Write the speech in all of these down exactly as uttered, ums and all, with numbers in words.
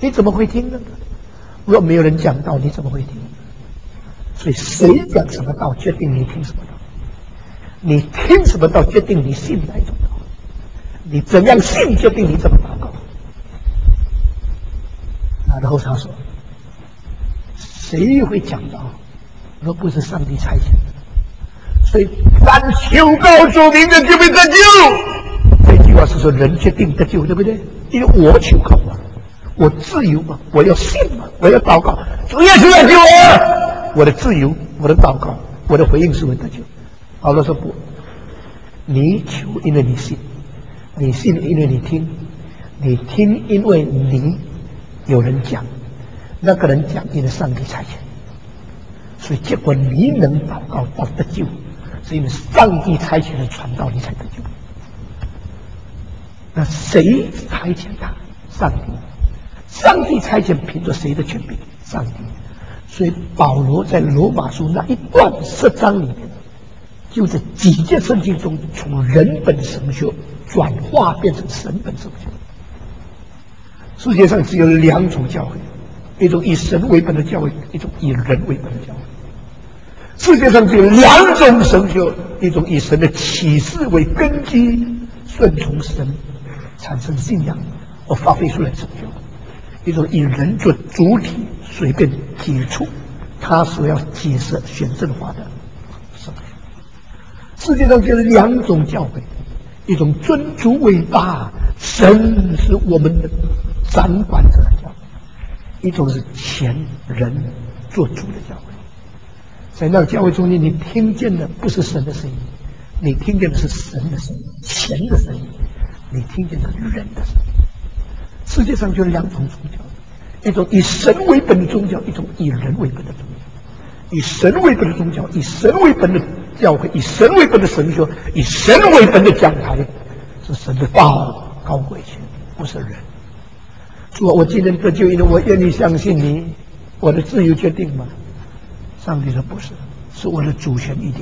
你怎么会听呢？若没有人讲道，你怎么会听？所以谁讲什么道，决定你听什么道；你听什么道，决定你信哪一种道；你怎样信，决定你怎么祷告。然后他说：“谁会讲道，若不是上帝差遣的？所以凡求告主名的，就会得救。”这句话是说人决定得救，对不对？因为我求告嘛，我自由嘛，我要信嘛，我要祷告，主耶稣来救我，我的自由，我的祷告，我的回应是会得救。保罗说不，你求因为你信，你信因为你听，你听因为你有人讲，那个人讲因为上帝差遣，所以结果你能祷告到得救，是因为上帝差遣人传道，你才得救。那谁差遣他？上帝。上帝差遣凭着谁的权柄？上帝。所以保罗在罗马书那一段十章里面，就在几节圣经中，从人本神学转化变成神本神学。世界上只有两种教会，一种以神为本的教会，一种以人为本的教会。世界上只有两种神学，一种以神的启示为根基，顺从神产生信仰而发挥出来的神学；一种以人做主体，随便接触他所要解释选正化的神学。世界上只有两种教会，一种尊主为大，神是我们的掌管者的教会；一种是前人做主的教会。在那个教会中间，你听见的不是神的声音，你听见的是神的声音，钱的声音，你听见的是人的声音。世界上就两种宗教，一种以神为本的宗教，一种以人为本的宗教。以神为本的宗教，以神为本的教会，以神为本的神学，以神为本的讲台，是神的道高贵些，不是人。说我今天得救，因为我愿意相信你，我的自由决定吗？上帝说不是，是我的主权预定。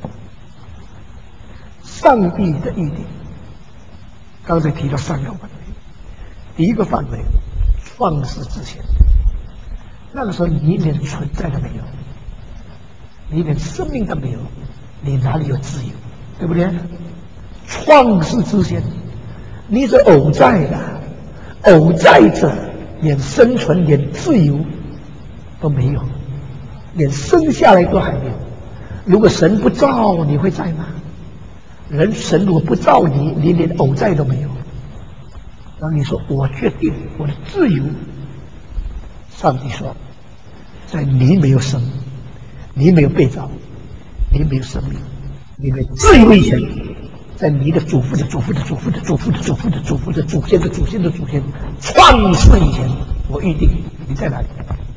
上帝的预定，刚才提到三个范围。第一个范围，创世之前，那个时候你连存在都没有，你连生命都没有，你哪里有自由？对不对？创世之前，你是偶在的，偶在者连生存、连自由都没有。连生下来都还没有。如果神不造，你会在吗？人神如果不造你，你连偶在都没有。然后你说我决定我的自由，上帝说，在你没有生，你没有被造，你没有生命，你没有自由以前，在你的祖父的祖父的祖父的祖父的祖父的祖父的祖先的祖先的祖先创世以前，我预定你在哪里？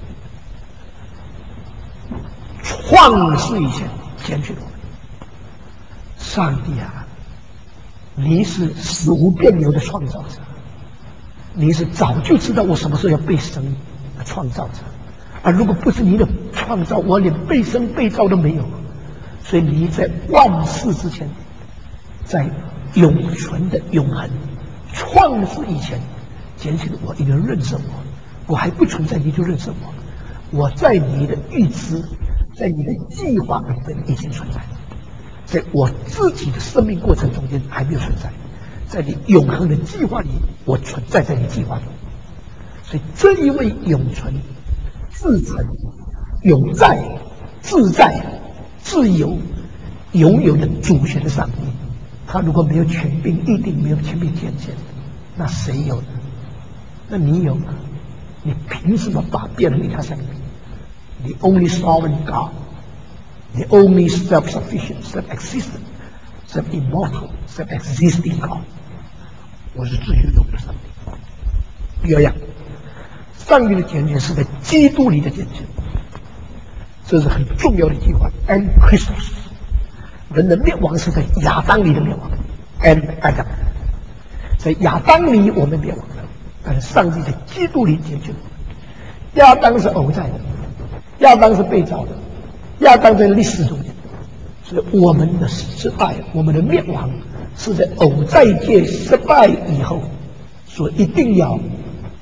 创世以前拣选我们。上帝啊，你是死无变有的创造者，你是早就知道我什么时候要被生的创造者，而如果不是你的创造，我连被生被造都没有。所以你在万世之前，在永存的永恒创世以前拣选我，你能认识我，我还不存在你就认识我，我在你的预知，在你的计划里面已经存在，在我自己的生命过程中间还没有存在，在你永恒的计划里，我存在在你计划中。所以这一位永存、自存、永在、自在、自由、拥有的主权的上帝，他如果没有权柄预定，没有权柄拣选，那谁有呢？那你有吗？你凭什么把别人与他相比？The only sovereign God, the only self-sufficient, self-existent, self-immortal, self-existing God. 我是自由有的上帝。第二样，上帝的拣选是在基督里的拣选，这是很重要的一句话。And Christus， 人的灭亡是在亚当里的灭亡。And Adam， 在亚当里我们灭亡了，但是上帝在基督里拣选我们。亚当是偶在的，亚当是被造的，亚当在历史中间，所以我们的失败，我们的灭亡是在偶在界失败以后所一定要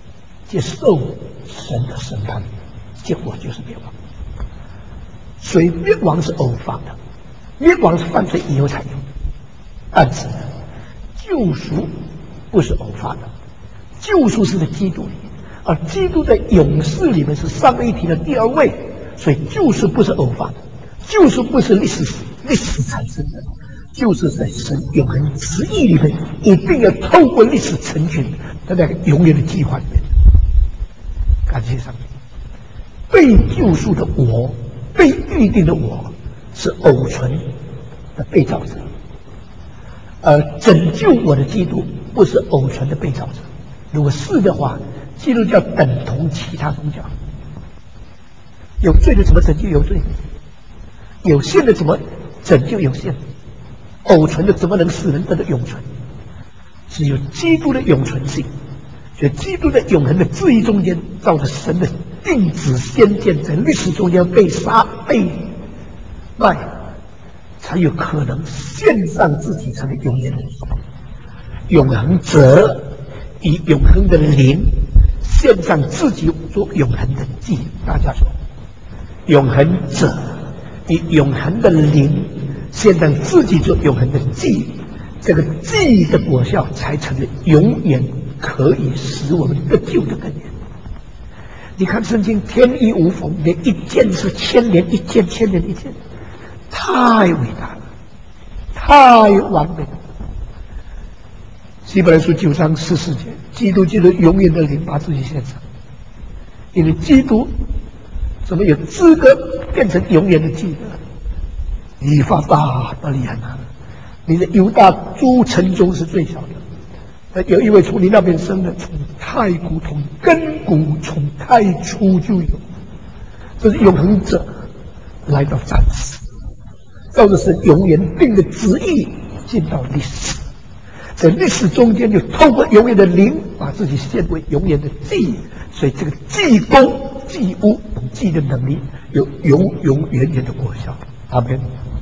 接受神的审判，结果就是灭亡。所以灭亡是偶发的，灭亡是犯罪以后才有的，但是救赎不是偶发的，救赎是在基督里，而基督在勇士里面是三位一体的第二位，所以救赎不是偶发的，救赎不是历史历史产生的，就是在神永恒旨意里面，一定要透过历史成全的那个永远的计划里面。感谢上帝，被救赎的我，被预定的我，是偶存的被造者，而拯救我的基督不是偶存的被造者。如果是的话，基督教等同其他宗教。有罪的怎么拯救有罪？有限的怎么拯救有限？偶存的怎么能使人得到永存？只有基督的永存性，所以基督的永恒的旨意中间，照着神的定旨先见，在历史中间被杀被卖，才有可能献上自己成为永远的永恒者，以永恒的灵献上自己做永恒的祭。大家说，永恒者以永恒的灵献上自己做永恒的祭，这个祭的果效才成为永远可以使我们得救的根源。你看圣经天衣无缝，连一件是千年一件，千年一件，太伟大了，太完美了。希伯来书九章十四节，基督借着永远的灵把自己献上，因为基督怎么有资格变成永远的祭呢？以法大的利安娜，你的犹大诸城中是最小的，有一位从你那边生的，从太古从根骨从太初就有，这是永恒者来到暂时，照着神永远定的旨意进到历史，在历史中间就透过永远的灵把自己献为永远的祭，所以这个祭功祭物祭的能力有永永远远的果效。阿们。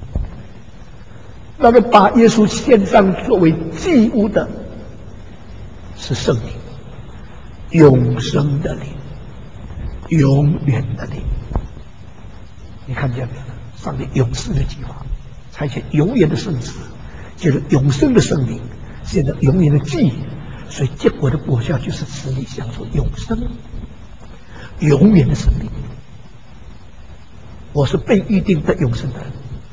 那么把耶稣献上作为祭物的是圣灵，永生的灵，永远的灵。你看见没有？上帝永世的计划，采取永远的圣子，借着永生的圣灵，现在永远的祭，所以结果的果效就是使你享受永生，永远的生命。我是被预定的永生的人，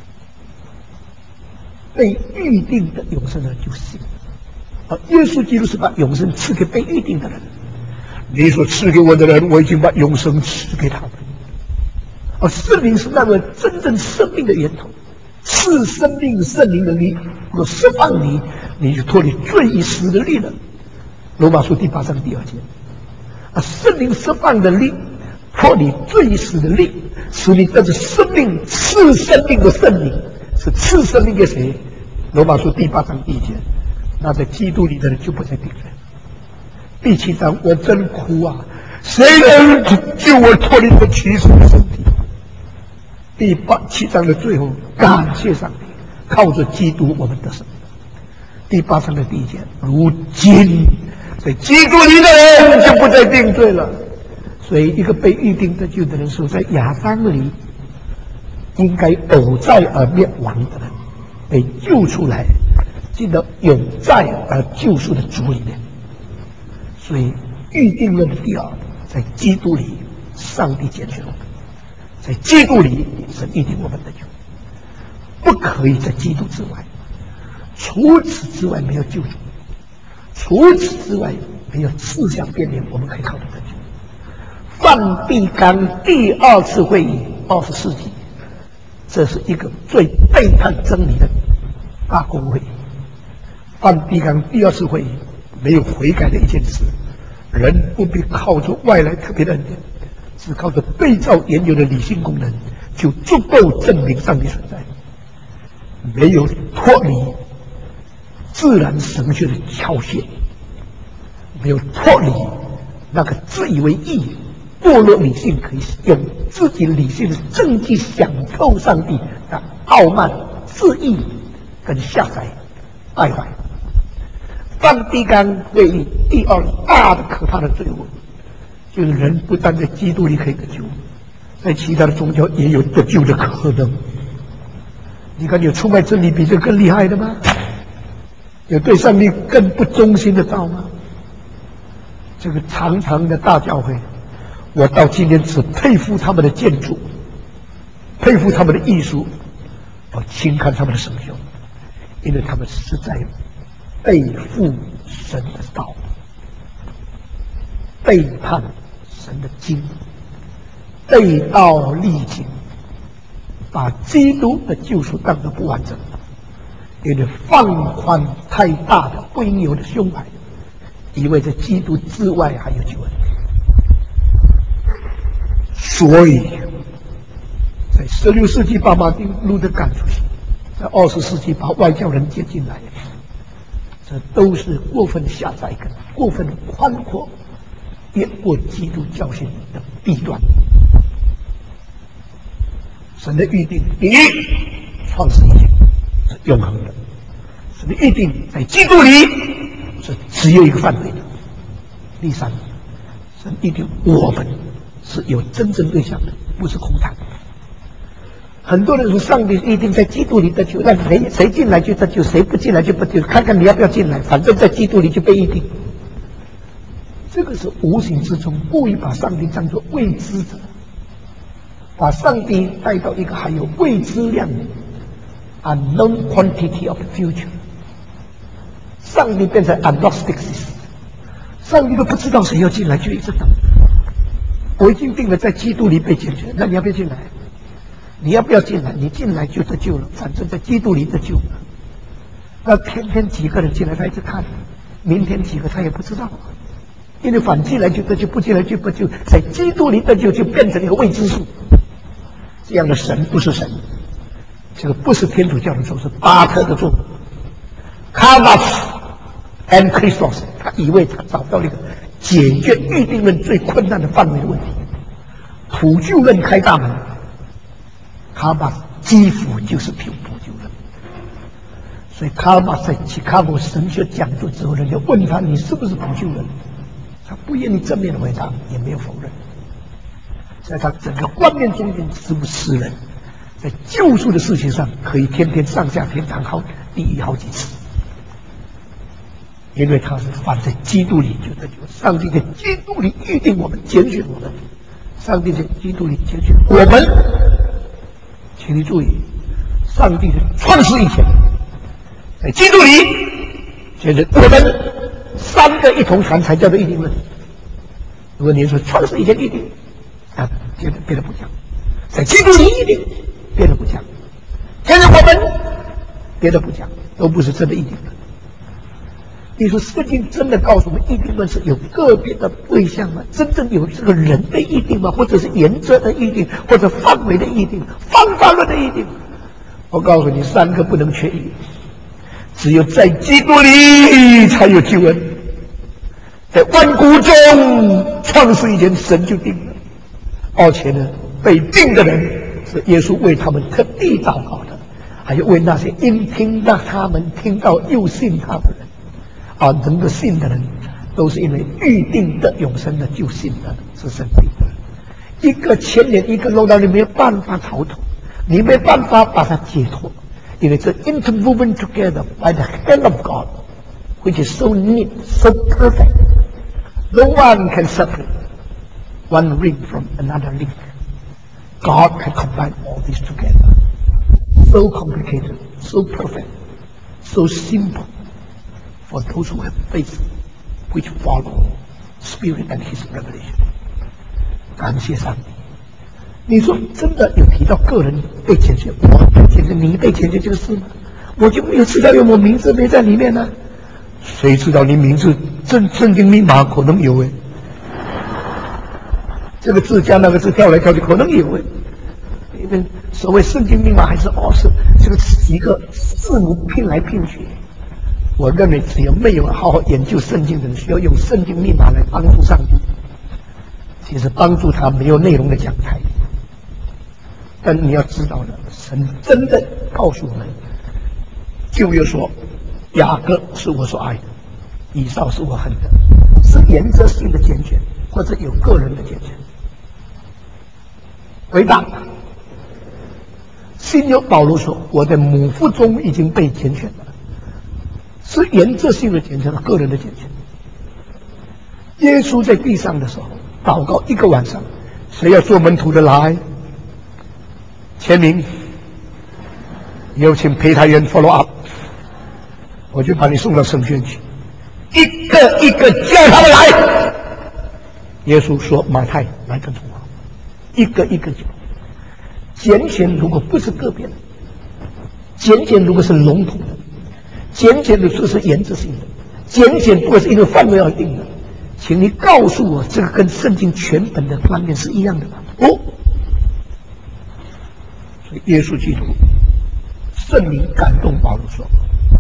被预定的永生的人就信。而耶稣基督是把永生赐给被预定的人。你所赐给我的人，我已经把永生赐给他们。而圣灵是那个真正生命的源头，赐生命圣灵的力，若释放你，你就脱离罪与死的力了。罗马书第八章第二节。而圣灵释放的力，脱离罪与死的力，使你得着生命，赐生命的圣灵，是赐生命给谁？罗马书第八章第一节。那在基督里的人就不再定罪。第七章，我真哭啊！谁能救我脱离这屈死的身体？第八七章的最后，感谢上帝，靠着基督我们得胜。第八章的第一节，如今在基督里的人就不再定罪了。所以，一个被预定得救的人，说在亚当里应该偶在而灭亡的人，被救出来，进到永在而救赎的主里面。所以预定论的第二，在基督里上帝拣选我们，在基督里神预定我们的救，不可以在基督之外，除此之外没有救主，除此之外没有四项辨别我们可以靠得得救。梵蒂冈第二次会议二十世纪，这是一个最背叛真理的大公会。梵蒂冈第二次会议没有悔改的一件事，人不必靠着外来特别的恩典，只靠着对照研究的理性功能，就足够证明上帝存在。没有脱离自然神学的巧械，没有脱离那个自以为意、堕落理性可以用自己理性的证据想透上帝的傲慢、自义跟下载败坏。梵蒂冈会议第二大的可怕的罪恶， 就是人不但在基督里可以得救，在其他的宗教也有得救的可能。你看，有出卖真理比这更厉害的吗？有对上帝更不忠心的道吗？这个长长的大教会，我到今天只佩服他们的建筑，佩服他们的艺术，我轻看他们的圣修，因为他们实在背负神的道，背叛神的经，背道力经，把基督的救赎当作不完整，因为放宽太大的不应有的胸怀，以为在基督之外还有救恩。所以在十六世纪把马丁路德赶出去，在二十世纪把外教人接进来，这都是过分狭窄跟过分宽阔，越过基督教训的弊端。神的预定，第一，创世以前是永恒的；神的预定在基督里是只有一个范围的。第三，神预定我们是有真正对象的，不是空谈。很多人说上帝一定在基督里得救，那谁谁进来就得救，谁不进来就不得救，看看你要不要进来，反正在基督里就被预定。这个是无形之中故意把上帝当作未知者，把上帝带到一个还有未知量的 unknown quantity of the future， 上帝变成 agnostics， 上帝都不知道谁要进来，就一直等。我已经定了在基督里被解决，那你要不要进来？你要不要进来？你进来就得救了，反正在基督里得救了。那天天几个人进来，他一直看，明天几个他也不知道，因为反进来就得救，不进来就不救，在基督里得救就变成一个未知数。这样的神不是神，这个不是天主教的咒，是巴特的咒。Karmas and Christos， 他以为他找到了一个解决预定论最困难的范围的问题，普救论开大门。卡巴基辅就是普救论，所以卡巴在齐卡ゴ神学讲座之后，人家问他你是不是普救人，他不愿意正面回答，也没有否认。在他整个观念中间，似乎诗人在救赎的事情上可以天天上下天堂好地狱好几次，因为他是放在基督里就得救。上帝在基督里预定我们，拣选我们，上帝在基督里拣选我们。请你注意，上帝的创世以前，在基督里，现在我们三个一同传才叫做预定论。如果你说创世以前预定，啊，别的别的不讲，在基督里预定，别的不讲，现在我们别的不讲，都不是真的预定论。你说圣经真的告诉我们预定论是有个别的对象吗？真正有这个人的预定吗？或者是原则的预定，或者范围的预定，方法论的预定？我告诉你，三个不能缺一，只有在基督里才有救恩。在万古中创世以前，神就定了，而且呢，被定的人是耶稣为他们特地祷告的，还有为那些因听到他们听到又信他的人。啊，能够信的人，都是因为预定的永生的就信的，是神定的。一个牵连，一个漏到你没有办法逃脱，你没办法把它解脱，因为这 interwoven together by the hand of God, which is so neat, so perfect. No one can separate one ring from another link. God can combine all this together. So complicated, so perfect, so simple.For those who have faith, which follow Spirit and His revelation， 感谢上帝。你说真的有提到个人被拣选，我被拣选，你被拣选这个事吗？我就没有知道有我名字没在里面呢、啊。谁知道你名字正圣经密码可能有哎，这个字加那个字跳来跳去可能有哎，因为所谓圣经密码还是哦是这个一个字母拼来拼去。我认为只有没有好好研究圣经的人，需要用圣经密码来帮助上帝，其实帮助他没有内容的讲台。但你要知道的，神真的告诉我们，旧约说雅各是我所爱的，以扫是我恨的，是原则性的拣选， 或者有个人的拣选。回答，信友保罗说：“我在母腹中已经被拣选了，是原则性的拣选，个人的拣选。”耶稣在地上的时候祷告一个晚上，谁要做门徒的来签名，有请陪他员 follow up， 我就把你送到圣轩去，一个一个叫他们来。耶稣说：“马太，来跟从我。”一个一个叫。拣选如果不是个别的，拣选如果是笼统的，拣选的说是原则性的，拣选如果是一个范围而定的，请你告诉我，这个跟圣经全本的观念是一样的吗？哦，所以耶稣基督圣灵感动保罗说：“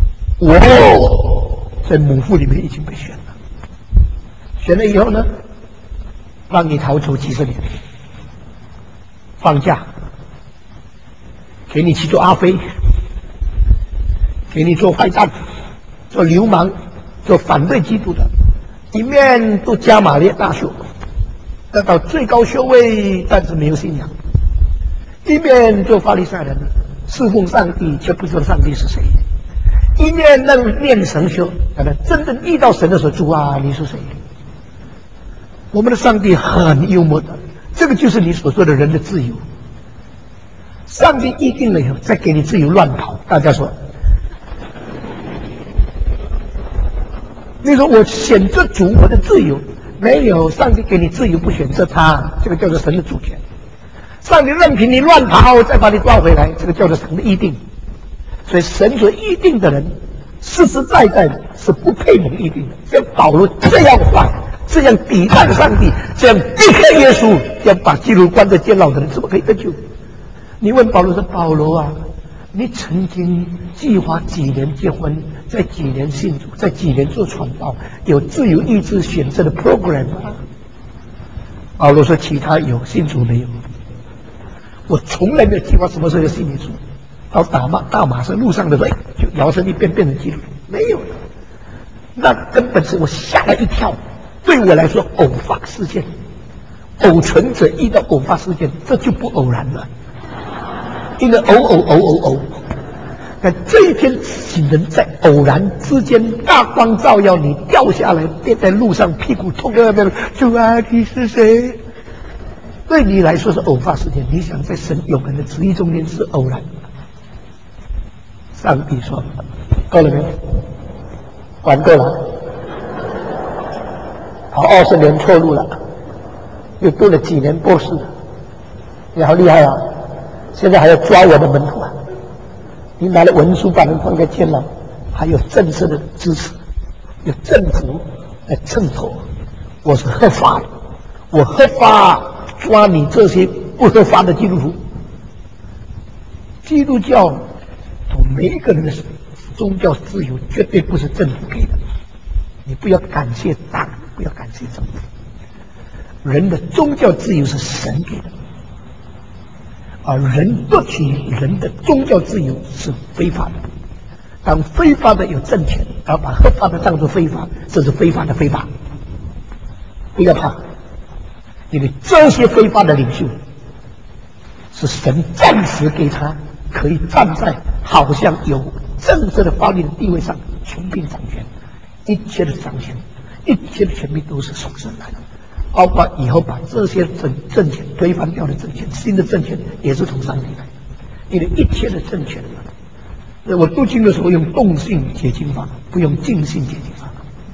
我在母腹里面已经被选了，选了以后呢，让你逃出几十年，放假，给你去做阿飞，给你做坏蛋，做流氓，做反对基督的，一面都加马列大修，得到最高修位，但是没有信仰；一面做法利赛人，侍奉上帝却不知道上帝是谁；一面那念神修，等到真正遇到神的时候，主啊，你是谁？我们的上帝很幽默的，这个就是你所说的人的自由。上帝预定了以后，再给你自由乱跑。大家说，你说我选择主，我的自由没有？上帝给你自由，不选择他，这个叫做神的主权。上帝任凭你乱跑，再把你抓回来，这个叫做神的预定。所以神所预定的人，实实在在的是不配蒙预定的。像保罗这样坏，这样抵抗上帝，这样逼迫耶稣，这样把基督关在监牢的人，怎么可以得救？你问保罗说：“保罗啊，你曾经计划几年结婚，在几年信主，在几年做传道，有自由意志选择的 program 吗？”保罗说：“其他有，信主没有。我从来没有计划什么时候要信耶稣。到大马大马士路上的时候，就摇身一变变成基督徒，没有的。那根本是我吓了一跳。对我来说，偶发事件，偶存者遇到偶发事件，这就不偶然了。”因为偶偶偶偶偶，那这一天请人在偶然之间大光照耀你，掉下来跌在路上，屁股痛的那个，主啊，你是谁？对你来说是偶发事件，你想在神永恒的旨意中间是偶然。上帝说：“够了没有？玩够了，跑二十年错路了，又读了几年博士，你好厉害啊！现在还要抓我的门徒啊！你拿了文书把人放在监牢，还有政策的支持，有政府来衬托，我是合法的，我合法抓你这些不合法的基督徒。基督教每一个人的宗教自由绝对不是政府给的，你不要感谢党，不要感谢政府，人的宗教自由是神给的。而人夺取人的宗教自由是非法的，当非法的有政权，而把合法的当作非法，这是非法的非法。不要怕，因为这些非法的领袖是神暂时给他可以站在好像有政治的法律的地位上权柄掌权，一切的掌权，一切的权柄都是从神来的。包括以后把这些政政权推翻掉的政权，新的政权也是从上帝来的，因为一切的政权，我读经的时候用动性解经法，不用静性解经法。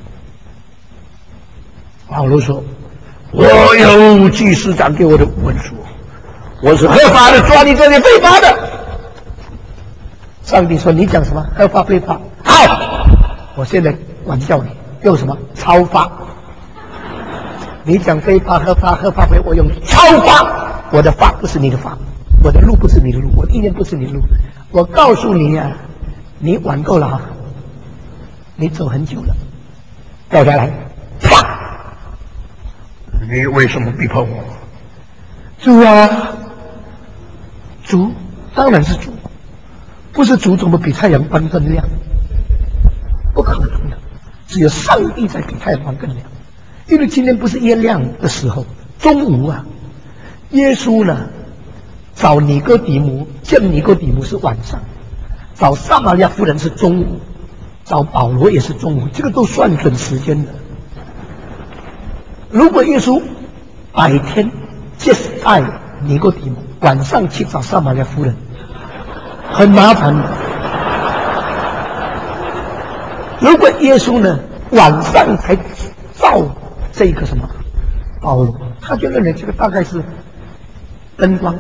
保罗说：“我有祭司长给我的文书，我是合法的抓你这些非法的。”上帝说：“你讲什么合法非法？好，我现在管教你，用什么超法？你讲非法合法合法非，我用超法。我的法不是你的法，我的路不是你的路，我的意念不是你的路。我告诉你呀、啊，你玩够了啊，你走很久了，掉下来，啪！你为什么逼迫我？主啊，主当然是主，不是主怎么比太阳光更亮？不可能的，只有上帝才比太阳光更亮。 因为今天不是夜亮的时候，中午啊，耶稣呢找尼哥底母，见尼哥底母是晚上，找撒玛利亚妇人是中午，找保罗也是中午，这个都算准时间的。如果耶稣白天接待尼哥底母，晚上去找撒玛利亚妇人，很麻烦的。如果耶稣呢晚上才照这个什么保罗，他就认为这个大概是灯光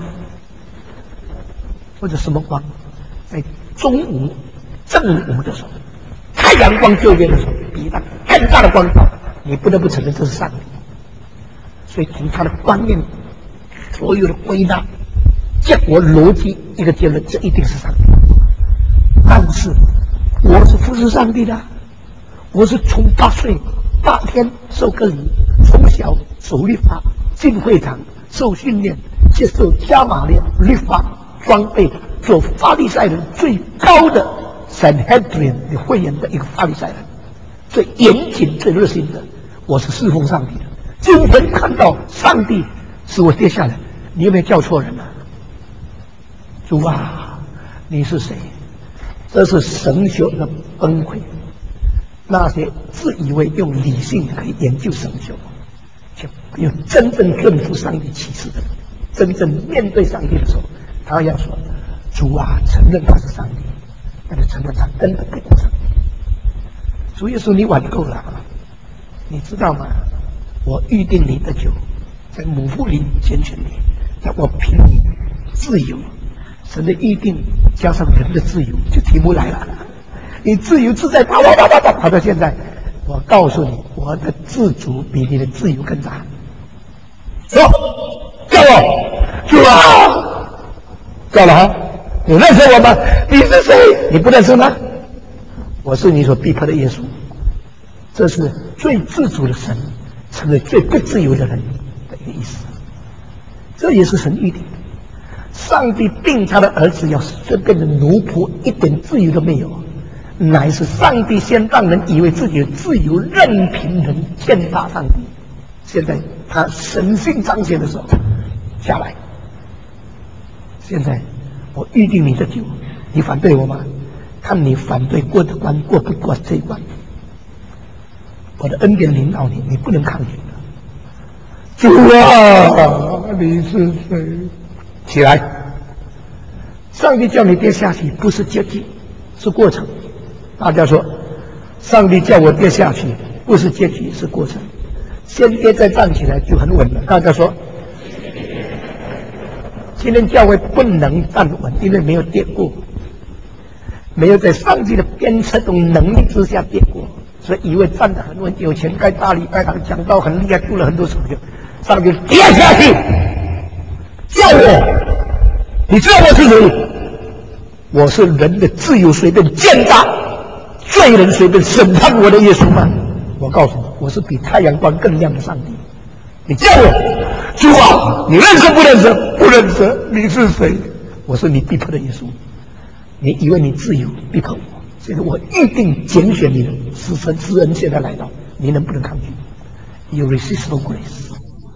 或者什么光，在中午正午的时候，太阳光就业的时候，比那更大的光照，你不得不承认这是上帝。所以从他的观念，所有的归纳，结果逻辑一个结论，这一定是上帝。但是我是服侍上帝的，我是从八岁八天受割礼，从小守律法，进会堂受训练，接受加玛列律法装备，做法利赛人最高的 Sanhedrin 的会员的一个法利赛人，最严谨、最热心的。我是侍奉上帝的。今天看到上帝使我跌下来，你有没有叫错人啊？主啊，你是谁？这是神学的崩溃。那些自以为用理性可以研究神学，就没有真正认服上帝启示的人，真正面对上帝的时候，他要说：“主啊，承认他是上帝，但是承认他根本不是上帝。”主耶稣，你晚够了，你知道吗？我预定你的酒，在母腹里拣选你，让我凭你自由。神的预定加上人的自由，就题目来了。你自由自在，跑跑跑跑跑跑到现在，我告诉你，我的自主比你的自由更大。说，叫我，主啊，叫了哈，你认识我吗？你是谁？你不认识吗？我是你所逼迫的耶稣。这是最自主的神成为最不自由的人的一个意思。这也是神预定的。上帝定他的儿子要变成奴仆，一点自由都没有，乃是上帝先让人以为自己的自由，任凭人践踏上帝。现在他神性彰显的时候下来，现在我预定你的酒，你反对我吗？看你反对过的关，过不过这一关。我的恩典领导你，你不能抗拒的。主啊，你是谁？起来！上帝叫你跌下去，不是结局，是过程。大家说，上帝叫我跌下去，不是结局，是过程。先跌再站起来就很稳了。大家说，今天教会不能站稳，因为没有跌过，没有在上帝的鞭策中能力之下跌过，所以以为站得很稳，有钱盖大礼拜堂，讲道很厉害，做了很多手续，上帝跌下去，叫我，你知道我是谁？我是人的自由随便践踏，罪人随便审判我的耶稣吗？我告诉你，我是比太阳光更亮的上帝。你叫我，主啊，你认识不认识？不认识。你是谁？我是你逼迫的耶稣。你以为你自由逼迫我，现在我一定拣选你的使神之恩现在来到，你能不能抗拒 ？Irresistible grace，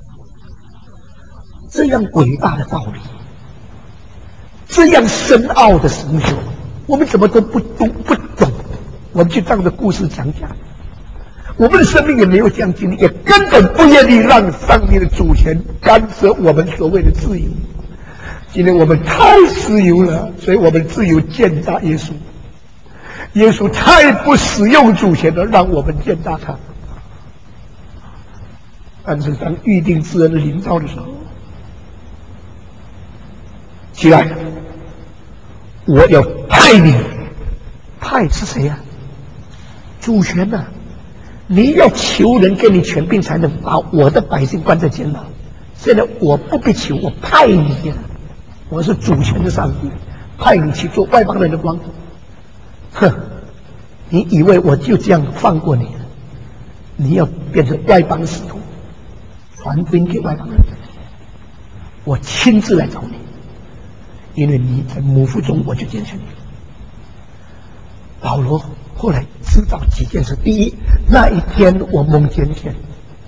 这样伟大的道理，这样深奥的神学，我们怎么都不懂不懂？我们就当着故事讲讲。我们的生命也没有这样经历，也根本不愿意让上帝的主权干涉我们所谓的自由。今天我们太自由了，所以我们自由践踏耶稣。耶稣太不使用主权了，让我们践踏他。但是当预定之恩临到的时候，起来，我要派你，派是谁呀、啊？主权呐、啊！你要求人给你权柄，才能把我的百姓关在监牢。现在我不必求，我派你呀！我是主权的上帝，派你去做外邦人的光。哼！你以为我就这样放过你？你要变成外邦使徒，传福音给外邦人。我亲自来找你，因为你在母腹中，我就拣选你。保罗后来知道几件事：第一，那一天我蒙拣选，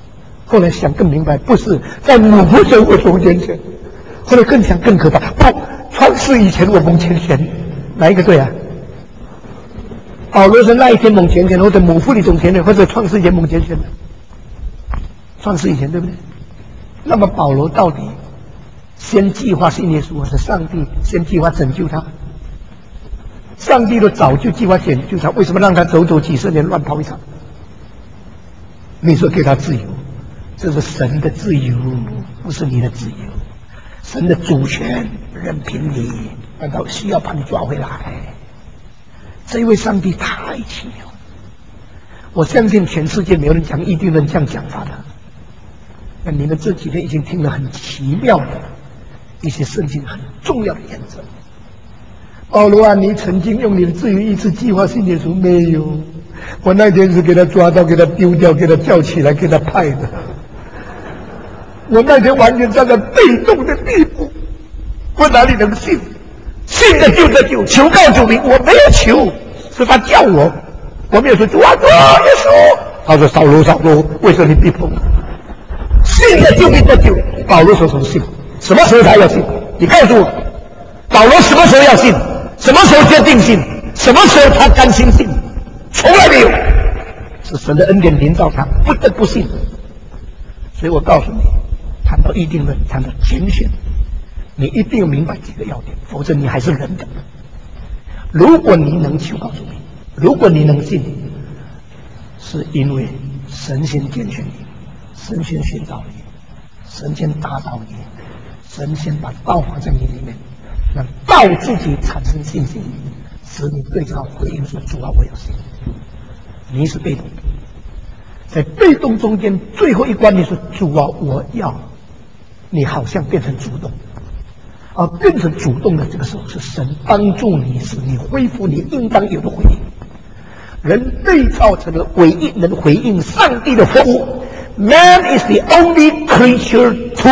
后来想更明白，不是在母父生我中间先。后来更想更可怕，不，创世以前我蒙前嫌，哪一个对啊？保罗是那一天蒙前嫌，或者母父里中前嫌，或者创世以前蒙前嫌的？创世以前对不对？那么保罗到底先计划信耶稣，还是上帝先计划拯救他？上帝都早就计划拯救他，为什么让他走走几十年乱跑一场？你说给他自由，这是神的自由，不是你的自由。神的主权任凭你，难道需要把你抓回来？这一位上帝太奇妙了，我相信全世界没有人讲异地论这样讲法的。那你们这几天已经听了很奇妙的一些圣经很重要的验证。保罗啊，你曾经用你的自由意志计划信耶稣没有？我那天是给他抓到，给他丢掉，给他叫起来，给他派的。我那天完全站在被动的地步，我哪里能信？信的就得救，求告主名，我没有求，是他叫我，我没有说主啊主啊耶稣，他说扫罗扫罗，为什么你逼迫我？信的就必得救。保罗说什么信？什么时候他要信？你告诉我，保罗什么时候要信？什么时候决定信？什么时候他甘心信？从来没有，是神的恩典临到他，不得不信。所以我告诉你，谈到异定论，谈到拣选，你一定要明白几个要点，否则你还是人的。如果你能求告主名，如果你能信，是因为神先拣选你，神先寻找你，神先打倒你，神先把道放在你里面，让道自己产生信心，使你对他回应说主啊我要信。你是被动的，在被动中间最后一关你说主啊我要，你好像变成主动，而变成主动的这个时候是神帮助你，使你恢复你应当有的回应。人被造成了唯一能回应上帝的呼呼。Man is the only creature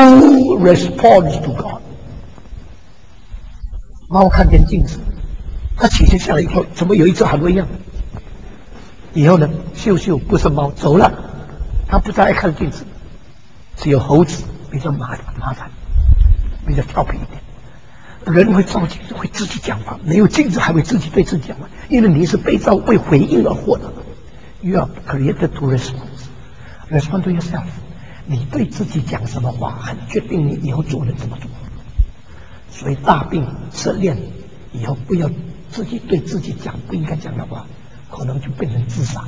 to respond to God。 猫看见镜子，它起先吓了一跳，怎么有一只喊我一样？以后呢，秀秀不是猫走了，它不再爱看镜子。只有猴子比较麻麻烦，比较调皮一点。人会照镜子，会自己讲话，没有镜子还会自己对自己讲话，因为你是被造为回应而活的。You are created to respond. Respond to yourself. 你对自己讲什么话，很决定你以后做人怎么做。所以大病失恋以后，不要自己对自己讲不应该讲的话，可能就变成自杀。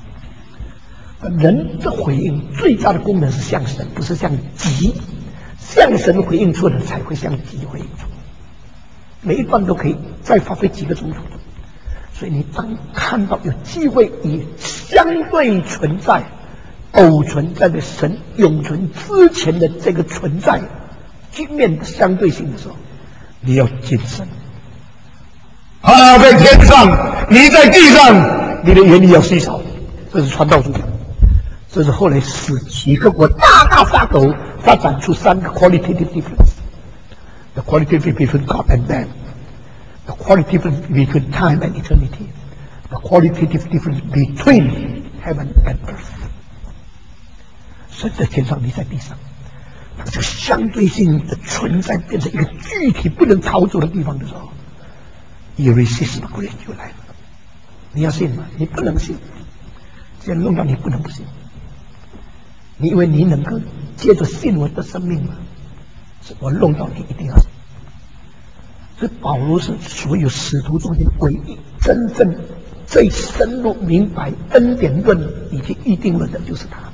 人的回应最大的功能是向神，不是向己。向神回应错了，才会向己回应错。每一段都可以再发挥几个钟头。所以你当看到有机会以相对存在、偶存在的神永存之前的这个存在镜面的相对性的时候，你要谨慎。他在天上，你在地上，你的眼里要稀少。这是传道书讲，这是后来使几个国大大发抖，发展出三个 qualitative difference：the qualitative between God and man。The qualitative between time and eternity, the qualitative difference between heaven and earth. 神在天上，你在地上，这个相对性的存在变成一个具体不能逃走的地方的时候 ，irresistible 就来了。你要信吗？你不能信，既然弄到你不能不信，你以为你能够借着信我的生命吗？我弄到你一定要信。所以保罗是所有使徒中间唯一真正最深入明白恩典论以及预定论的就是他。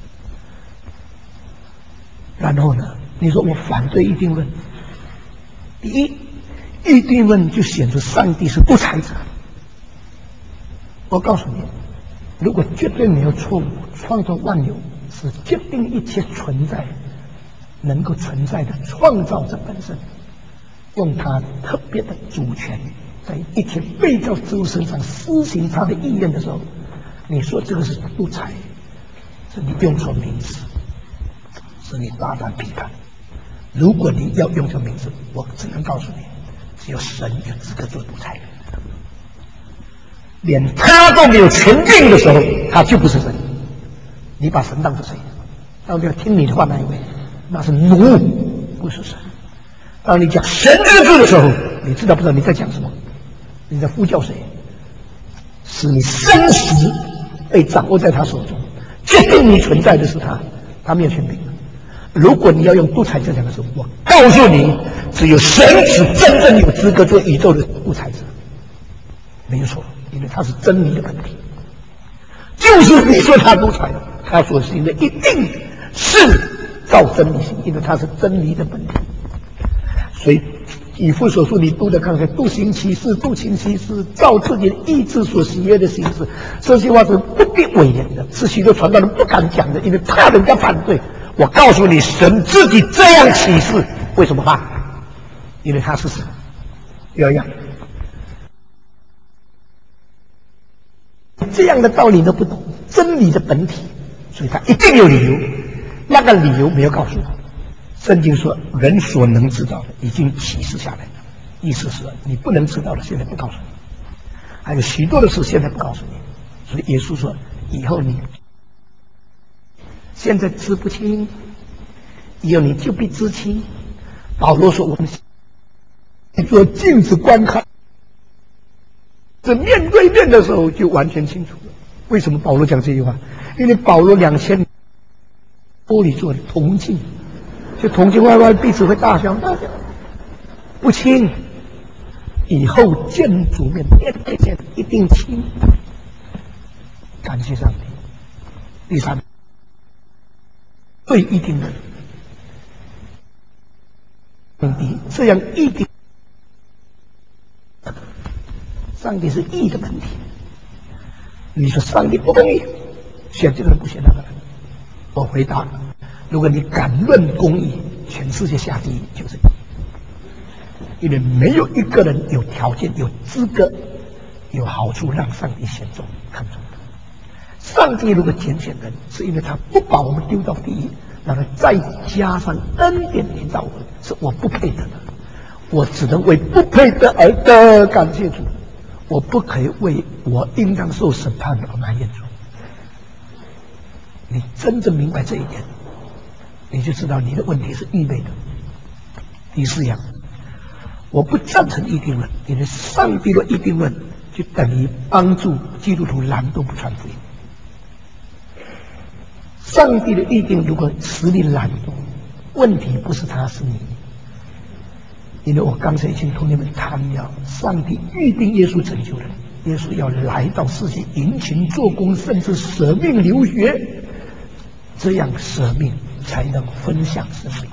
然后呢，你说我反对预定论，第一，预定论就显出上帝是独裁者。我告诉你，如果绝对没有错误，创造万有是决定一切存在能够存在的创造者本身，用他特别的主权在一切被造之物身上施行他的意愿的时候，你说这个是独裁，是你用错名词，是你大胆批判。如果你要用这名字，我只能告诉你，只有神有资格做独裁人，连他都没有权定的时候，他就不是神。你把神当作谁？ 上帝要听你的话那一位，那是奴，不是神。当你讲神这个字的时候，你知道不知道你在讲什么？你在呼叫谁？使你生死被掌握在他手中，决定你存在的是他，他没有权柄。如果你要用独裁者讲的时候，我告诉你，只有神是真正有资格做宇宙的独裁者，没有错，因为他是真理的本体。就是你说他独裁，他所行的一定是照真理行，因为他是真理的本体。所以以弗所书你读的刚才，独行其事，独行其事，照自己的意志所喜悦的行事，这句话是不必讳言的，是许多传道人不敢讲的，因为怕人家反对。我告诉你，神自己这样启示，为什么怕？因为他是神。第二样，这样的道理都不懂，真理的本体，所以他一定有理由，那个理由没有告诉我。圣经说，人所能知道的已经启示下来了，意思是你不能知道的，现在不告诉你；还有许多的事现在不告诉你。所以耶稣说，以后你现在知不清，以后你就必知清。保罗说，我们做镜子观看，这面对面的时候就完全清楚了。为什么保罗讲这句话？因为保罗两千玻璃做的铜镜，就铜镜外外彼此会大小大小不清，以后见主面面对面一定清。感谢上帝。第三，对一定论，上帝这样一定，上帝是义的本体。你说上帝不公义，选这个人不选那个人，我回答，如果你敢论公义，全世界下第一就是你，因为没有一个人有条件、有资格、有好处让上帝选中看中的。上帝如果拣选人，是因为他不把我们丢到第一，然后再加上恩典临到我们，是我不配得的，我只能为不配得而得，感谢主。我不可以为我应当受审判而埋怨主。你真正明白这一点，你就知道你的问题是愚昧的。第四样，我不赞成议定论，因为上帝的议定论就等于帮助基督徒懒惰不传福音。上帝的议定如果使你懒惰，问题不是他，是你。因为我刚才已经同你们谈了，上帝预定耶稣拯救人，耶稣要来到世界引情做工，甚至舍命流血，这样舍命才能分享生命。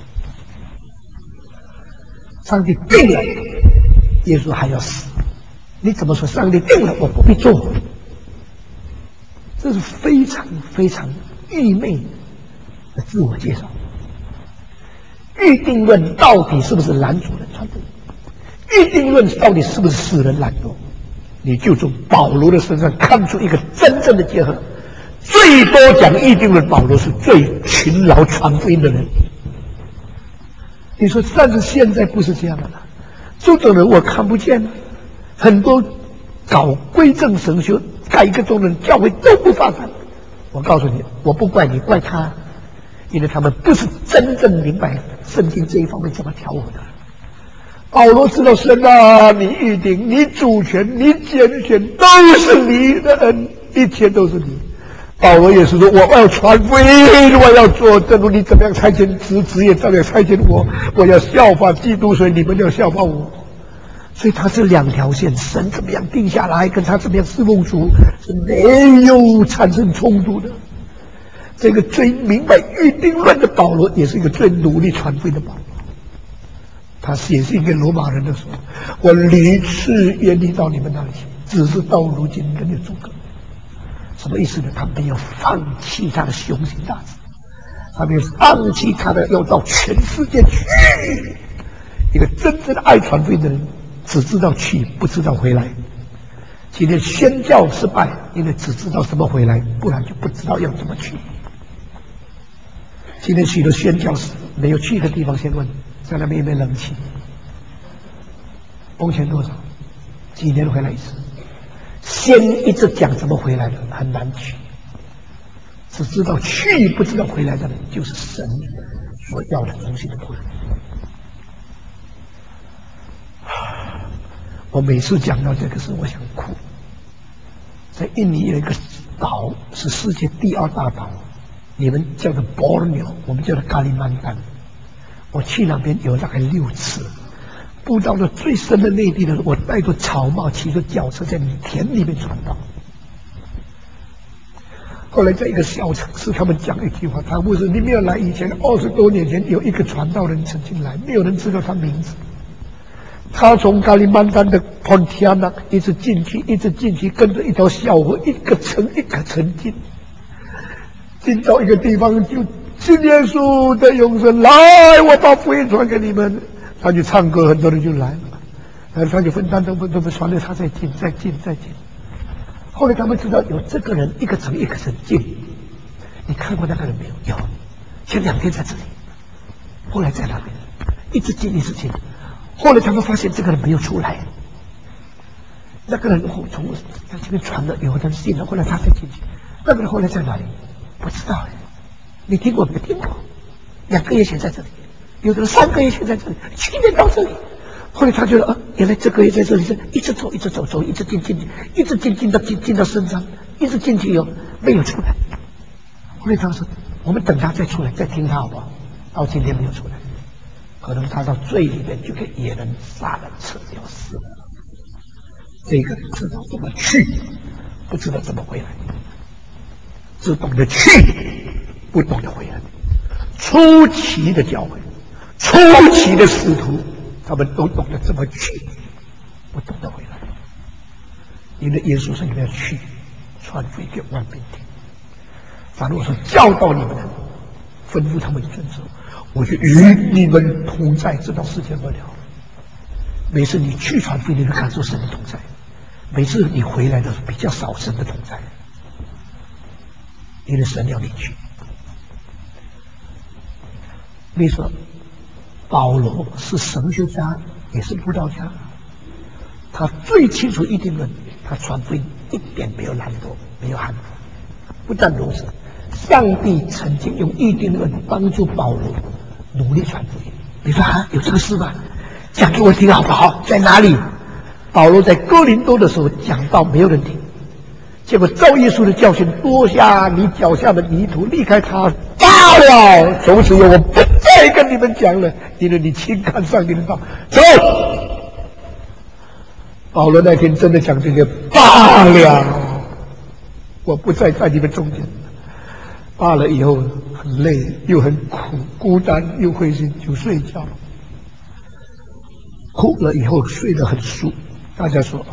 上帝定了，耶稣还要死，你怎么说上帝定了我不必做？这是非常非常愚昧的自我介绍。预定论到底是不是拦阻人传福音？预定论到底是不是使人懒惰？你就从保罗的身上看出一个真正的结合。最多讲预定论，保罗是最勤劳传福音的人。你说，但是现在不是这样的了，这种人我看不见了。很多搞归正神学、改革中人教会都不发展。我告诉你，我不怪你，怪他。因为他们不是真正明白圣经这一方面怎么调和的。保罗知道神啊，你预定，你主权，你拣选，都是你的恩，一切都是你。保罗也是说，我要传福音，我要做，正如你怎么样差遣子，子也照样差遣我，我要效法基督，所以你们要效法我。所以他是两条线，神怎么样定下来，跟他怎么样侍奉主是没有产生冲突的。这个最明白预定论的保罗，也是一个最努力传福音的保罗。他写信给罗马人的时候，我屡次远离到你们那里去，只是到如今跟你阻隔。什么意思呢？他没有放弃他的雄心大志，他没有放弃他的要到全世界去。一个真正的爱传福音的人，只知道去，不知道回来。今天宣教失败，因为只知道什么回来，不然就不知道要怎么去。今天许多宣教士没有去的地方，先问在那边有没有冷气，工钱多少，几年回来一次。先一直讲怎么回来的，很难去。 只知道去不知道回来的人，就是神所要的忠心的仆人。我每次讲到这个时候，我想哭。在印尼有一个岛是世界第二大岛，你们叫做博尔纽，我们叫做咖哩曼丹。我去那边有大概六次，步到了最深的内地的时候，我戴着草帽，骑着脚车在田里面传道。后来在一个小城市，他们讲一句话，他不是你没有来以前，二十多年前有一个传道人曾经来，没有人知道他名字。他从咖哩曼丹的pontianak天呐一直进去，一直进去，跟着一条小河，一个城一个城进，进到一个地方就信耶稣的永生，来，我把福音传给你们。他就唱歌，很多人就来了，然后他就分担分分分传了，他再进，再进，再进。后来他们知道有这个人，一个城一个城进。你看过那个人没有？有，前两天在这里，后来在那边，一直进，一直进。后来他们发现这个人没有出来，那个人从在这边传了，有人信了，后来他才进去。那个人后来在哪里？不知道哎，你听过没有？听过？两个月前在这里，有的人三个月前在这里，去年到这里。后来他觉得啊，原来这个月在这里是一直走，一直走，走一直进进，一直进进到进进到深山，一直进去以后没有出来。后来他说：“我们等他再出来，再听他好不好？”到今天没有出来。可能他到最里面就给野人杀了，吃掉死了。这个知道怎么去，不知道怎么回来，只懂得去，不懂得回来。初期的教会，初期的使徒，他们都懂得怎么去，不懂得回来。因为耶稣说：“你们要去，传福音给万民听。反正我说教导你们的，吩咐他们遵守。”我就与你们同在，直到世界末了。每次你去传福音，你会感受神的同在；每次你回来的比较少神的同在，因为神要你去。你说保罗是神学家，也是布道家，他最清楚异定论，他传福音一点没有懒惰，没有含糊。不但如此，上帝曾经用异定论帮助保罗努力传福音。你说啊，有这个事吗？讲给我听好不好？在哪里？保罗在哥林多的时候讲到没有人听，结果照耶稣的教训，脱下你脚下的泥土，离开他罢了。从此以后我不再跟你们讲了，因为你轻看上帝的道。走。保罗那天真的讲这些罢了，我不再在你们中间。罢了以后很累，又很苦，孤单又灰心，就睡觉。哭了以后睡得很熟。大家说，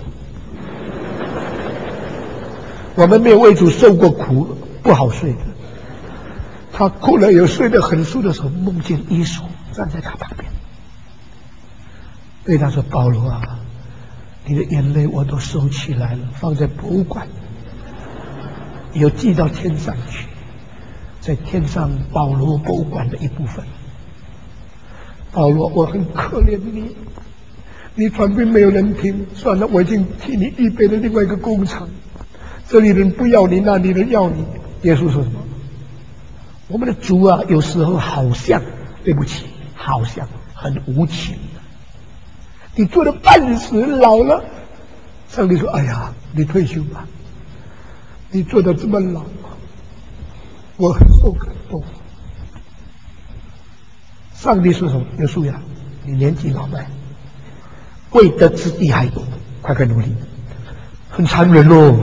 我们没有为主受过苦，不好睡的。他哭了以后睡得很熟的时候，梦见耶稣站在他旁边，对他说：“保罗啊，你的眼泪我都收起来了，放在博物馆，以后寄到天上去。”在天上保罗博物馆的一部分。保罗，我很可怜你，你传福音没有人听，算了，我已经替你预备了另外一个工厂，这里人不要你，那里人要你。耶稣说什么？我们的主啊，有时候好像，对不起，好像很无情的。你做了半死，老了，上帝说：“哎呀，你退休吧，你做的这么老。”我很受感动。上帝说什么？耶稣呀，你年纪老迈，未得之地还有，快快努力。很残忍哦。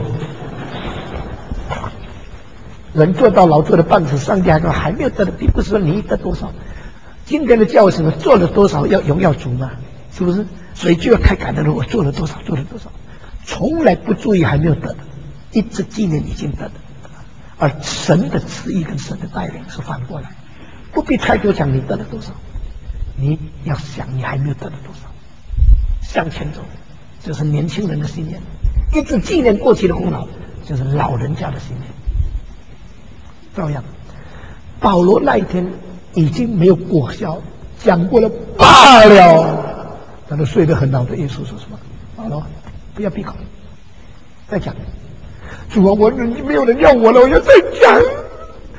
人做到老，做了半死，上帝还说还没有得的，并不是说你得多少。今天的教什么做了多少要荣耀主嘛，是不是？所以就要开感恩了，我做了多少，做了多少，从来不注意还没有得的，一直纪念已经得的。而神的旨意跟神的带领是反过来，不必太多讲你得了多少，你要想你还没有得了多少，向前走，这是年轻人的信念；一直纪念过去的功劳，就是老人家的信念。照样，保罗那一天已经没有果效，讲过了罢了，他都睡得很老的耶稣说什么？保罗，不要闭口，再讲。主啊，我没有人要我了，我要再讲。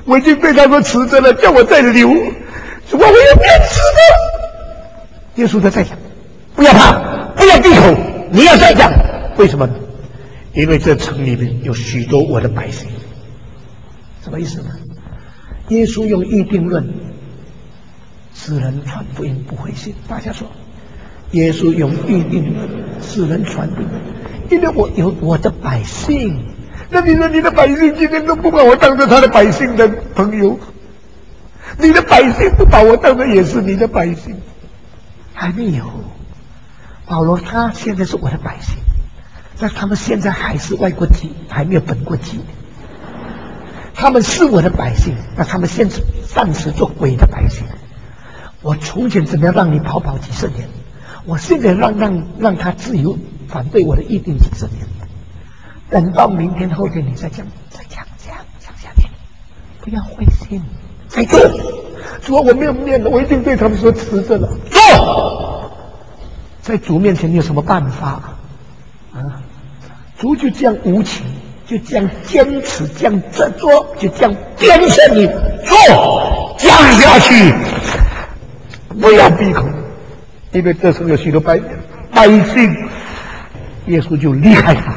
我已经对他说辞职了，叫我再留，怎么我要变辞的？耶稣在再讲，不要怕，不要闭口，你要再讲。为什么呢？因为这城里面有许多我的百姓。什么意思呢？耶稣用预定论，使人传福音不会信。大家说，耶稣用预定论，使人传福音，因为我有我的百姓。那你说你的百姓今天都不把我当成他的百姓的朋友，你的百姓不把我当成也是你的百姓，还没有。保罗他现在是我的百姓，但他们现在还是外国籍，还没有本国籍。他们是我的百姓，那他们现在暂时做鬼的百姓。我从前怎么样让你跑跑几十年，我现在让让让他自由反对我的预定几十年。等到明天后天你再讲，再讲讲讲下去，不要灰心，再做。主啊，我没有面子，我已经对他们说辞职了。做，在主面前你有什么办法啊？主就这样无情，就这样坚持，这样执着，就这样鞭策你做，讲下去，不要闭口，因为这时候有许多百百姓，耶稣就离开他。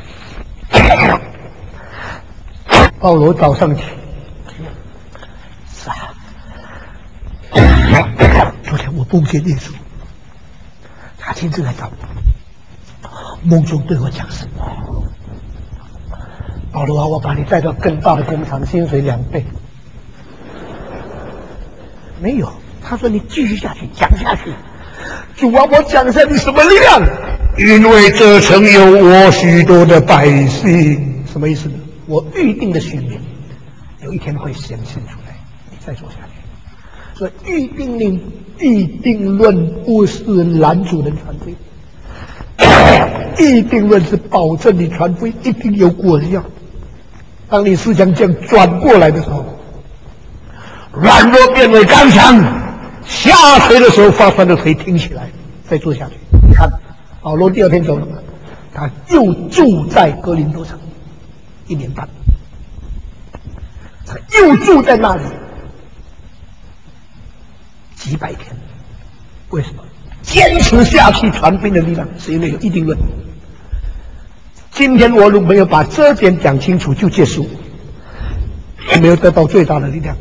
保罗早上起，是啊，昨天我梦见耶稣，他亲自来找我，梦中对我讲什么？保罗啊，我把你带到更大的工厂，薪水两倍。没有，他说你继续下去，讲下去。主啊，我讲下去什么力量？因为这城有我许多的百姓。什么意思呢？我预定的许名，有一天会显现出来。你再做下去。所以预定论，预定论不是拦阻人传福音，预定论是保证你传福音一定有果效。当你思想这样转过来的时候，软弱变为刚强，下垂的时候发酸的腿挺起来，再做下去。你看保罗第二天走了吗？他又住在哥林多城一年半，他又住在那里几百天。为什么？坚持下去传福音的力量，是因为有预定论。今天我如果没有把这点讲清楚就结束，也没有得到最大的力量。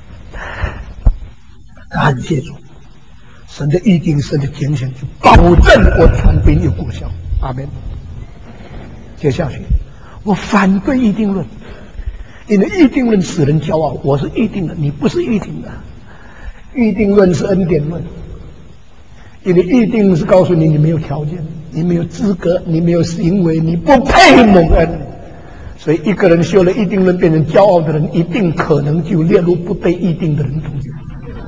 感谢主，神的预定，神的拣选，就保证我传福音有果效。阿们。接下去，我反对预定论，因为预定论使人骄傲。我是预定的，你不是预定的。预定论是恩典论，因为预定是告诉你你没有条件，你没有资格，你没有行为，你不配蒙恩。所以一个人修了预定论变成骄傲的人，一定可能就列入不被预定的人中间。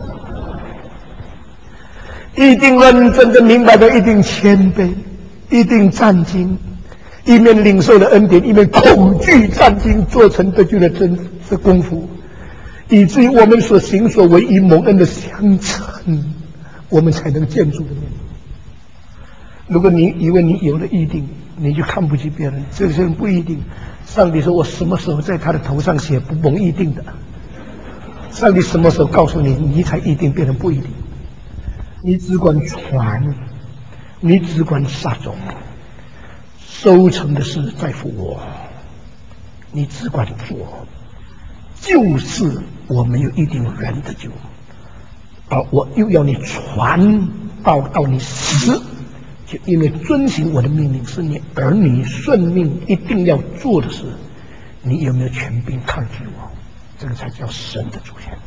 预定论真正明白的一定谦卑，一定战兢，一面领受了恩典，一面恐惧战兢，做成得救的真的功夫，以至于我们所行所为与蒙恩的相称，我们才能见主的面。如果你以为你有了预定，你就看不起别人，这些人不一定。上帝说我什么时候在他的头上写不蒙预定的？上帝什么时候告诉你你才预定，别人不一定？你只管传，你只管撒种，收成的事在乎我。你只管做，就是我没有预定人的救，而我又要你传到到你死，就因为遵行我的命令是你儿女顺命一定要做的事。你有没有权柄抗拒我？这个才叫神的主权。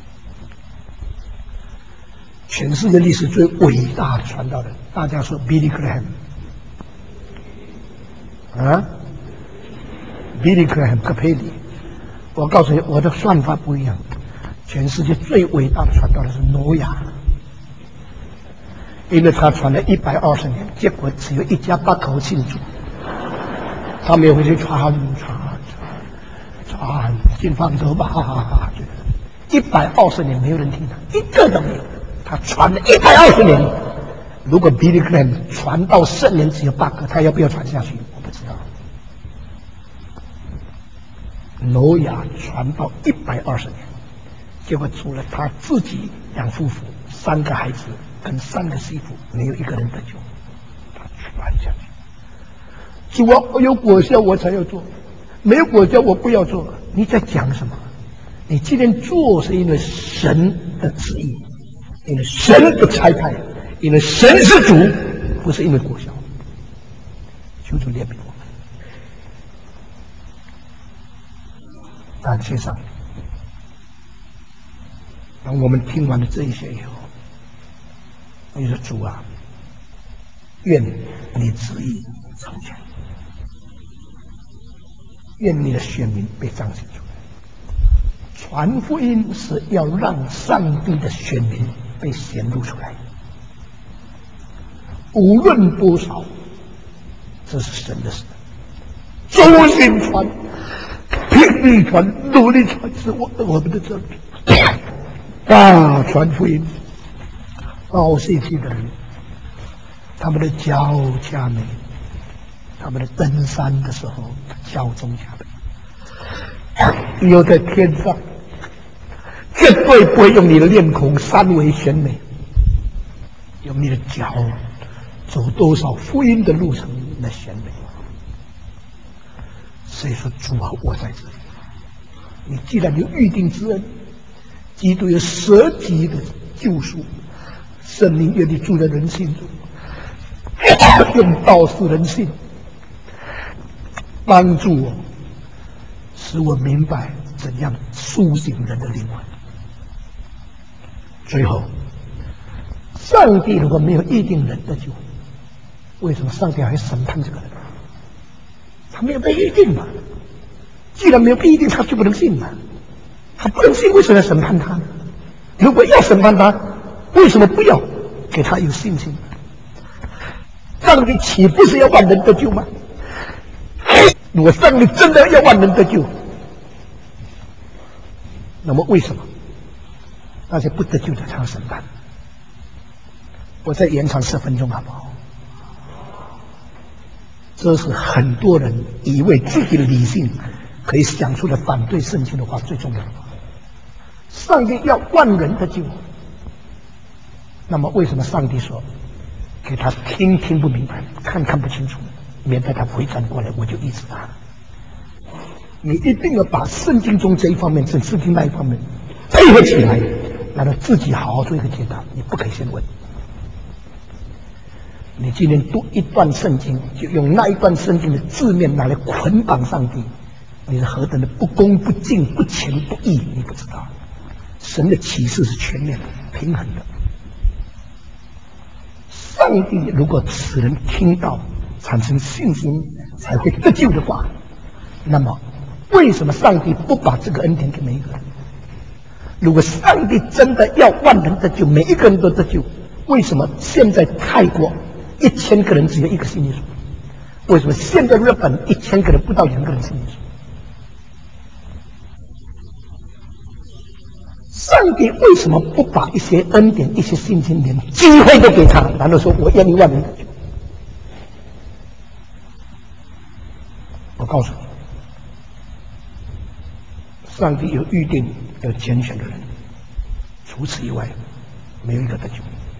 全世界历史最伟大的传道人，大家说 Billy Graham 啊 ，Billy Graham 葛培理。我告诉你，我的算法不一样。全世界最伟大的传道人是挪亚，因为他传了一百二十年，结果只有一家八口庆祝，他们也会去传传传进方舟吧，哈哈哈！一百二十年没有人听他，一个都没有。他传了一百二十年，如果 Billy Graham 传到圣年只有八个，他要不要传下去？我不知道。挪亚传到一百二十年， 结果除了他自己两夫妇、三个孩子跟三个媳妇，没有一个人得救，他传下去。主啊，我有果效我才要做，没有果效我不要做。你在讲什么？你今天做是因为神的旨意，因为神的差派，因为神是主，不是因为果效。求主怜悯我们，感谢上帝。当我们听完了这一些以后，你说主啊，愿你旨意成全，愿你的选民被彰显出来。传福音是要让上帝的选民被显露出来，无论多少，这是神的事。忠心传，拼命传，努力传，是我我们的责任。啊，传福音，高兴气的人，他们的脚佳美，他们的登山的时候脚中佳美。有在天上，绝对不会用你的面孔三维选美，用你的脚走多少福音的路程来选美。所以说，主啊，我在这里。你既然有预定之恩，基督有舍己的救赎，圣灵愿意住在人心中，用道使人心，帮助我，使我明白怎样苏醒人的灵魂。最后，上帝如果没有预定人的救，为什么上帝还审判这个人？他没有被预定嘛？既然没有预定，他就不能信嘛？他不能信，为什么要审判他呢？如果要审判他，为什么不要给他有信心？上帝岂不是要万人得救吗？如果上帝真的要万人得救，那么为什么那些不得救的才要审判？我再延长十分钟好不好？这是很多人以为自己的理性可以想出的反对圣经的话最重要的话。上帝要万人得救，那么为什么上帝说给他听听不明白，看看不清楚，免得他回转过来我就医治他？你一定要把圣经中这一方面跟圣经那一方面配合起来，然后自己好好做一个解答。你不可以先问。你今天读一段圣经，就用那一段圣经的字面拿来捆绑上帝，你是何等的不恭不敬不虔不义，你不知道。神的启示是全面的平衡的。上帝如果使人听到产生信心才会得救的话，那么为什么上帝不把这个恩典给每一个人？如果上帝真的要万人得救，每一个人都得救，为什么现在泰国一千个人只有一个信耶稣？为什么现在日本一千个人不到两个人信耶稣？上帝为什么不把一些恩典、一些信心连机会都给他？然后说我愿意万人得救？我告诉你，上帝有预定有拣选的人，除此以外没有一个得救。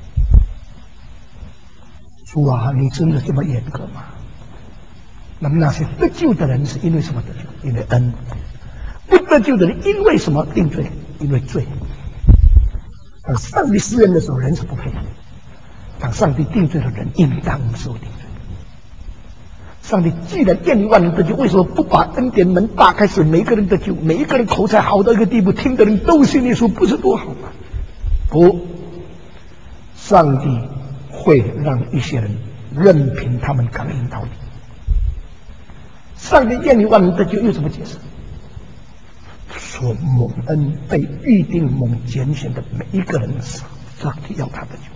主啊，你真的这么严格吗？那么那些得救的人是因为什么得救？因为恩。不得救的人因为什么定罪？因为罪。当上帝施恩的时候，人是不配的；当上帝定罪的人，应当受定罪。上帝既然愿意万人得救，为什么不把恩典门打开，使每一个人得救？每一个人口才好到一个地步，听的人都信耶稣，不是多好吗？不，上帝会让一些人任凭他们感应到底。上帝愿意万人得救，有什么解释？所蒙恩被预定蒙拣选的每一个人，上帝要他得救。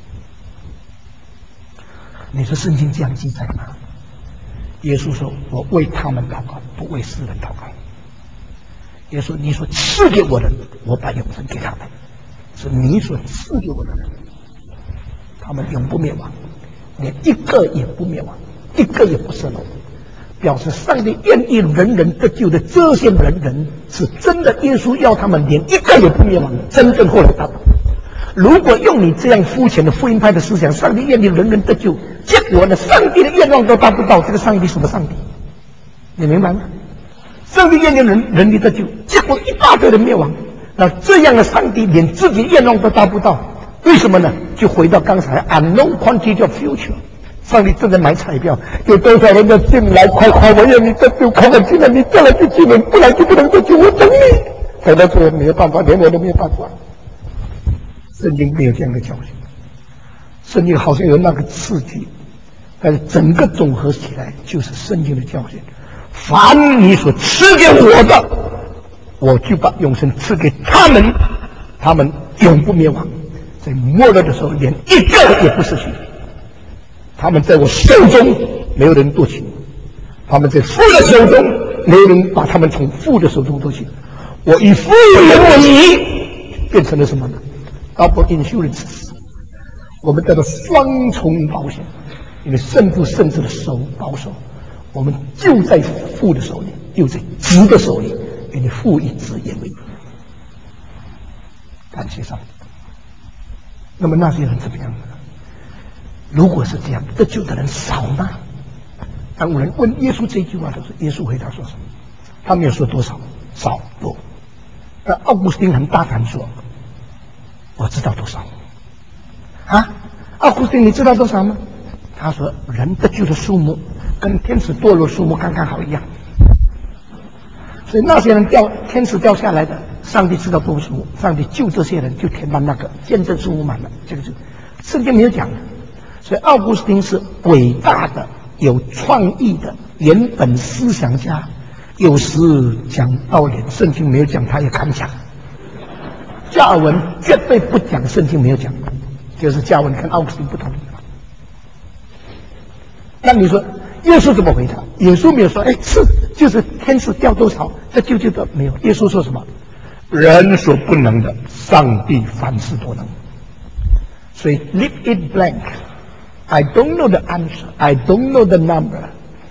你说圣经这样记载吗？耶稣说：“我为他们祷告，不为世人祷告。”耶稣，你所赐给我的，我把永生给他们；是你所赐给我的人，他们永不灭亡，连一个也不灭亡，一个也不失落。表示上帝愿意人人得救的这些人人， 是真的，耶稣要他们连一个也不灭亡，真正后来达到。如果用你这样肤浅的福音派的思想，上帝愿意人人得救，结果呢，上帝的愿望都达不到，这个上帝什么上帝？你明白吗？上帝愿意人人力得救，结果一大堆人灭亡，那这样的上帝连自己的愿望都达不到，为什么呢？就回到刚才 unknown quantity of future。上帝正在买彩票，有多少人要进来？快快，我愿你得救，快快进来！你再来就进来，不来就不能得救。我等你。等到最后没有办法，连我都没有办法。圣经没有这样的教训，圣经好像有那个刺激，但是整个总合起来就是圣经的教训。凡你所赐给我的，我就把永生赐给他们，他们永不灭亡，在末日的时候连一个也不失去。他们在我手中，没有人夺取；他们在父的手中，没有人把他们从父的手中夺取。我以父人为义，变成了什么呢 ？Double insurance， 我们叫做双重保险，因为圣父圣子的手保守，我们就在父的手里，又在子的手里，因为父以子也为义。感谢上帝。那么那些人怎么样呢？如果是这样，得救的人少吗？当有人问耶稣这句话的时候，耶稣回答说什么？他没有说多少，少多。那奥古斯丁很大胆说：“我知道多少。”啊，奥古斯丁，你知道多少吗？他说：“人得救的数目跟天使堕落数目刚刚好一样。”所以那些人掉天使掉下来的，上帝知道多数，上帝救这些人就填满那个见证数目满了，这个就圣经没有讲的。所以奥古斯丁是伟大的、有创意的原本思想家，有时讲道理，圣经没有讲，他也敢讲。加尔文绝对不讲圣经没有讲，就是加尔文跟奥古斯丁不同的地方。那你说耶稣怎么回答？耶稣没有说，哎，是就是天使掉多少，这就就的没有。耶稣说什么？人所不能的，上帝凡事都能。所以 leave it blank。I don't know the answer. I don't know the number.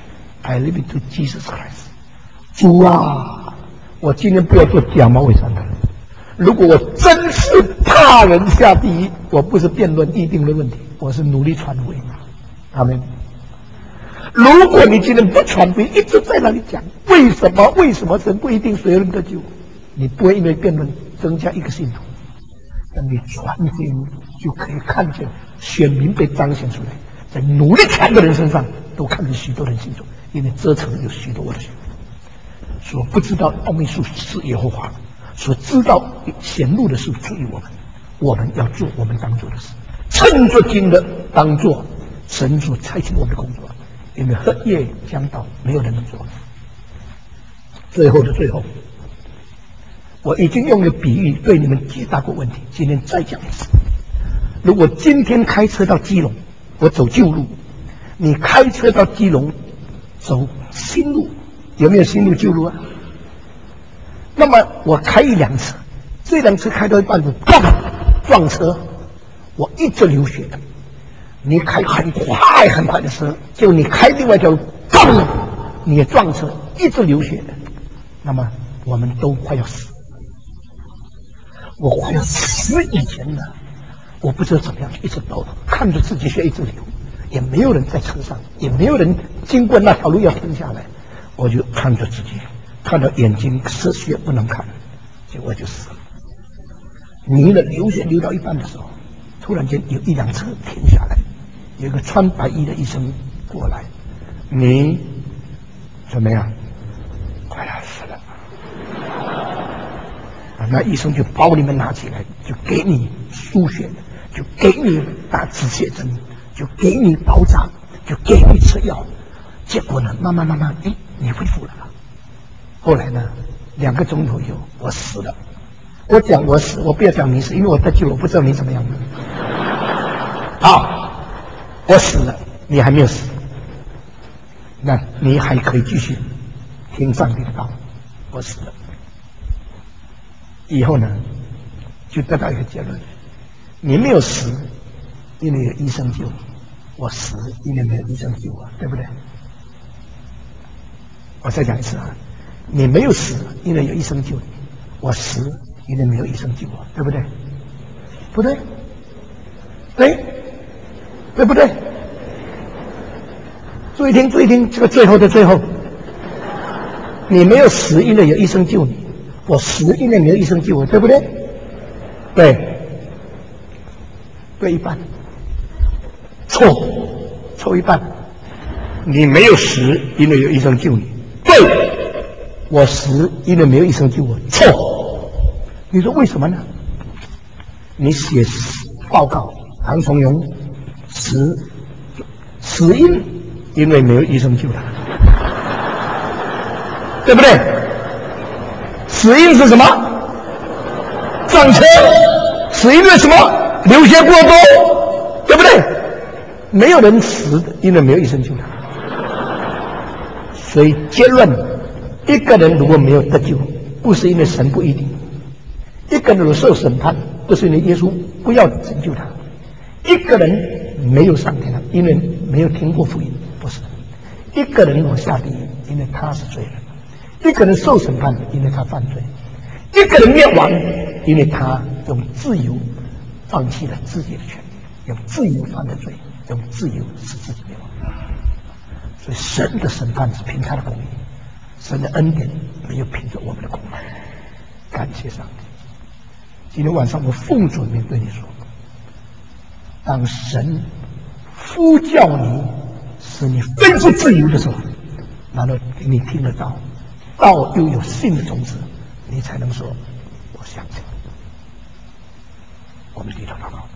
I leave it to Jesus Christ. 主啊，我今天不要做假冒伪善的人。如果我真是怕人下第一，我不是辩论议定的问题，我是努力传福音。阿们。如果你今天不传福音，一直在那里讲为什么为什么神不一定谁人得救，你不会因为辩论增加一个信徒。但你传福音就可以看见选民被彰显出来，在努力传的人身上都看见许多人信主，因为这层有许多我的选民所不知道奥秘术是耶和华，所知道显露的是出于我们，我们要做我们当做的事，趁着今日当做神所差遣我们的工作，因为黑夜将到，没有人能做。最后的最后，我已经用了比喻对你们解答过问题，今天再讲一次。如果今天开车到基隆，我走旧路，你开车到基隆走新路，有没有新路旧路啊？那么我开一辆车，这辆车开到一半子，砰，撞车，我一直流血。你开很快很快的车，就你开另外一条路，砰，你也撞车，一直流血。那么我们都快要死。我快要死以前呢，我不知道怎么样，一直抖，看着自己血一直流，也没有人在车上，也没有人经过那条路要停下来，我就看着自己，看到眼睛失血不能看，结果就死了。迷了，流血流到一半的时候，突然间有一辆车停下来，有一个穿白衣的医生过来，你怎么样？快要死了。那医生就把你们拿起来，就给你输血，就给你打止血针，就给你包扎，就给你吃药。结果呢，慢慢慢慢，哎，你恢复了。后来呢，两个钟头以后，我死了。我讲我死，我不要讲你死，因为我得救，我不知道你怎么样。好，我死了，你还没有死，那你还可以继续听上帝的道。我死了。以后呢，就得到一个结论：你没有死，因为有医生救你；我死，因为没有医生救我，对不对？我再讲一次啊， 你没有死，因为有医生救你；我死，因为没有医生救我，对不对？不对？对？对不对？注意听，注意听，这个最后的最后，你没有死，因为有医生救你；我死，因为没有医生救我，对不对？对，对一半，错，错一半。你没有死，因为有医生救你；对，我死，因为没有医生救我，错。你说为什么呢？你写报告，唐崇荣死死因，因为没有医生救他，对不对？死因是什么？撞车。死因为什么？流血过多，对不对？没有人死，因为没有医生救他。所以结论，一个人如果没有得救，不是因为神不一定；一个人如果受审判，不是因为耶稣不要拯救他；一个人没有上天堂，因为没有听过福音，不是；一个人如果下地狱，因为他是罪人；一个人受审判，因为他犯罪；一个人灭亡，因为他用自由放弃了自己的权利，用自由犯的罪，用自由使自己灭亡。所以神的审判是凭他的公义，神的恩典没有凭着我们的公义。感谢上帝！今天晚上我奉主名对你说，当神呼叫你，使你恢复自由的时候，然后你听得到，道又有信的种子，你才能说我相信。我们低头祷告。